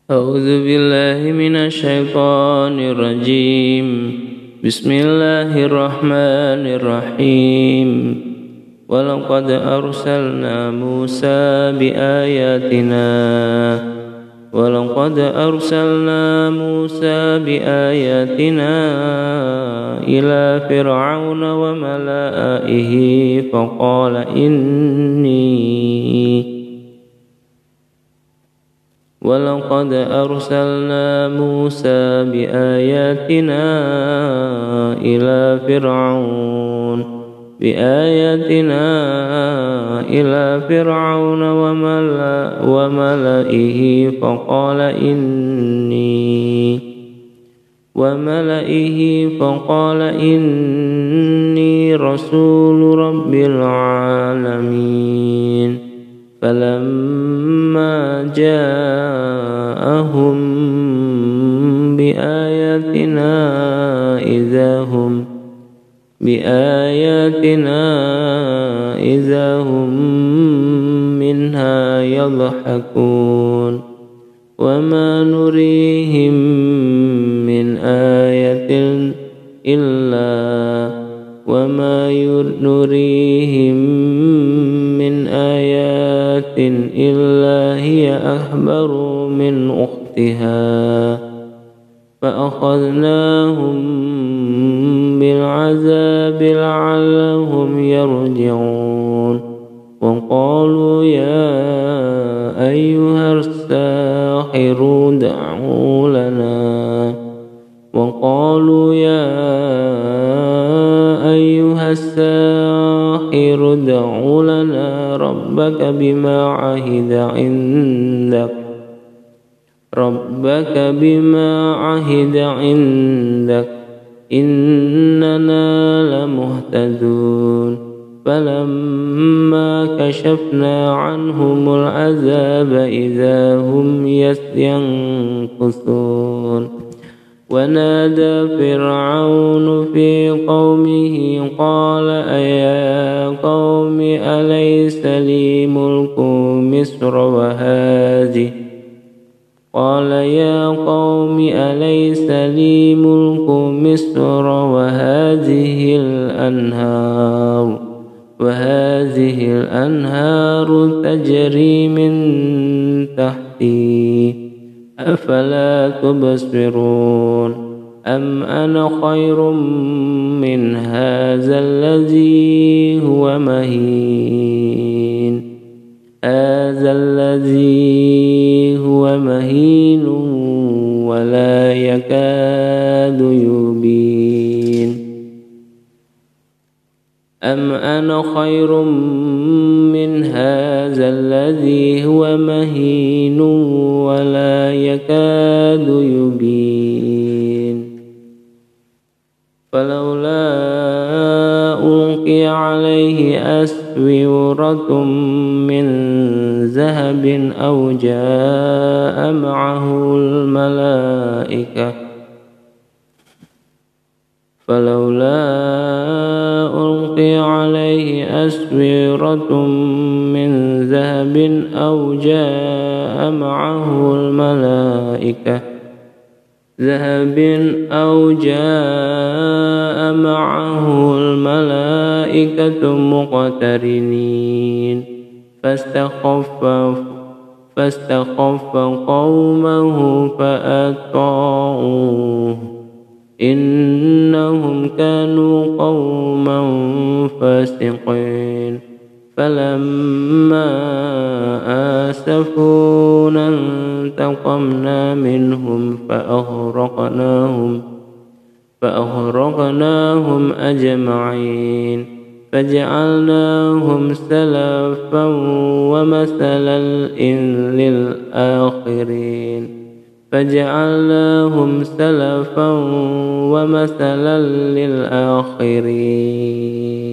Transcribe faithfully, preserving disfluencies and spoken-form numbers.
أعوذ بالله من الشيطان الرجيم. بسم الله الرحمن الرحيم. ولقد أرسلنا موسى بآياتنا ولقد أرسلنا موسى بآياتنا إلى فرعون وملئه فقال إني ولقد أرسلنا موسى بآياتنا إلى فرعون بآياتنا إلى فرعون وملئه فقال إني وملئه فقال إني رسول رب العالمين. فلما جاءهم بآياتنا إذا هم بآياتنا إذا هم منها يضحكون. وما نريهم من آية إلا وما نريهم من آيات إلا هي أكبر من أختها فأخذناهم بالعذاب لعلهم يرجعون. وقالوا يا أيها الساحر ادع لنا وقالوا يا أيها الساحر ادع لنا ربك بما عهد عندك ربك بما عهد عندك إننا لمهتدون. فلما كشفنا عنهم العذاب إذا هم ينكثون. ونادى فرعون في قومه قال أيا قوم أليس لي ملك مصر وهذه قال يا قوم أليس لي ملك مصر وهذه الأنهار وهذه الأنهار تجري من تحتي أفلا تبصرون. أم أنا خير من هذا الذي هو مهين هذا الذي هو مهين ولا يكاد يبين. أم أنا خير من هذا الذي هو مهين ولا يكاد يبين. فلولا ألقي عليه أسورة من ذهب أو جاء معه الملائكة فلولا ألقي عليه أسورة من ذهب أو جاء معه الملائكة ذهب أو جاء معه الملائكة مقترنين فاستخف فاستخف قومه فأطاعوه إنهم كانوا قوما فاسقين. فلما آسفونا انتقمنا منهم فأغرقناهم فأغرقناهم أجمعين فجعلناهم سلفا ومثلا للآخرين فجعلناهم سلفا ومثلا للآخرين.